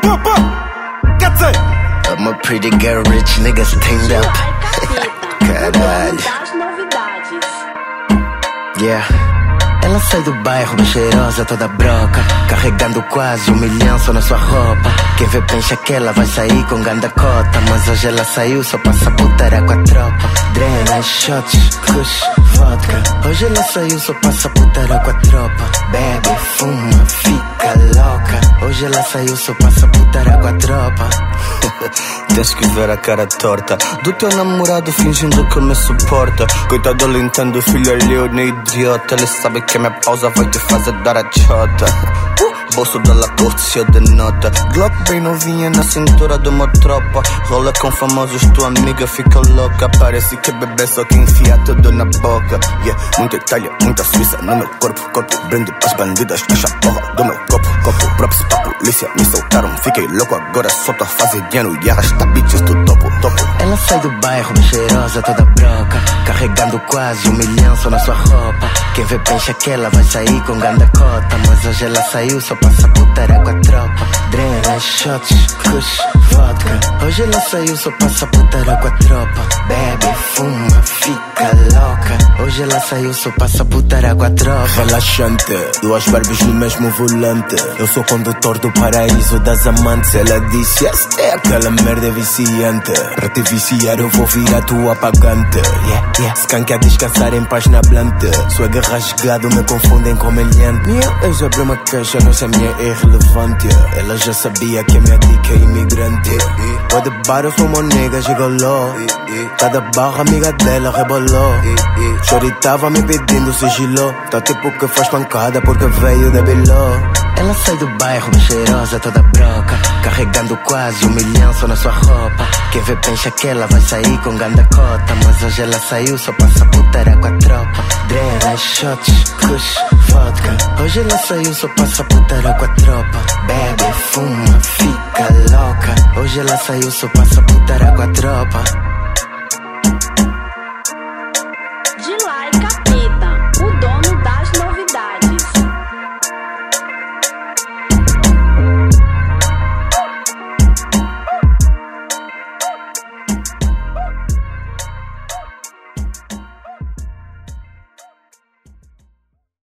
I'm a pretty girl, rich nigga, stand up. Caralho. Yeah. Ela sai do bairro bem cheirosa, toda broca, carregando quase 1 milhão só na sua roupa. Quem vê pensa que ela vai sair com ganda cota, mas hoje ela saiu só passa putaria com a tropa. Drena, shots, kush, vodka. Hoje ela saiu só passa putaria com a tropa. Bebe, fuma, fica louca. Hoje ela saiu só passa putaria com a tropa. Tens que ver a cara torta do teu namorado fingindo que me suporta. Coitado, ele entende o filho alheio, nem idiota. Ele sabe que a minha pausa vai te fazer dar a chota. Bolso da Lacoste cheio de nota, Glock bem novinha na cintura de uma tropa. Rola com famosos, tua amiga fica louca. Parece que bebê só que enfia tudo na boca. Yeah, muita Itália, muita Suíça no meu corpo. Corpo brinde pras bandidas, fecha a porra do meu copo. Copo props pra polícia, me soltaram, fiquei louco. Agora só tô a fazer dinheiro e arrasta bitches do topo. Ela sai do bairro bem cheirosa, toda broca, carregando quase 1 milhão só na sua roupa. Quem vê pensa que ela vai sair com ganda cota, mas hoje ela saiu só passa putaria com a tropa. Drena, shots, kush, vodka. Hoje ela saiu só passa putaria com a tropa. Bebe, fuma, fica louca. Hoje ela saiu só passa putaria com a tropa. Relaxante, 2 barbas no mesmo volante. Eu sou condutor do paraíso das amantes. Ela disse, yes, é aquela merda viciante. Para te viciar eu vou virar tua pagante. Yeah, yeah. Skank a descansar em paz na blante. Swag rasgado me confundem com meliante. Eu já abri uma caixa, não sei minha é irrelevante. Ela já sabia que a minha dica é imigrante. O de bar eu sou uma nega, gigolô. Cada barra amiga dela rebolou. Shorty tava me pedindo sigilo. Tá tipo que faz pancada porque veio da Biló. Ela sai do bairro bem cheirosa, toda broca, carregando quase 1 milhão só na sua roupa. Quem vê pensa que ela vai sair com ganda cota, mas hoje ela saiu só passa putaria com a tropa. Drena, shots, kush, vodka. Hoje ela saiu só passa putaria com a tropa. Bebe, fuma, fica louca. Hoje ela saiu só passa putaria com a tropa.